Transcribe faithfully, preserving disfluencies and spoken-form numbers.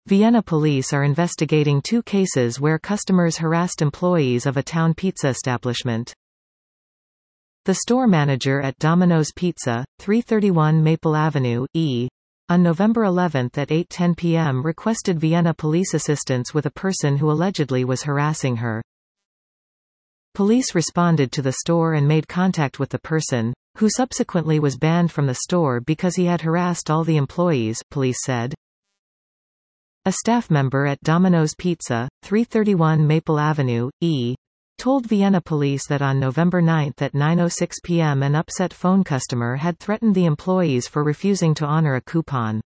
Vienna police are investigating two cases where customers harassed employees of a town pizza establishment. The store manager at Domino's Pizza, three thirty-one Maple Avenue, E, on November eleventh at eight ten p m requested Vienna police assistance with a person who allegedly was harassing her. Police responded to the store and made contact with the person, who subsequently was banned from the store because he had harassed all the employees, police said. A staff member at Domino's Pizza, three thirty-one Maple Avenue, E, told Vienna police that on November ninth at nine oh six p m an upset phone customer had threatened the employees for refusing to honor a coupon.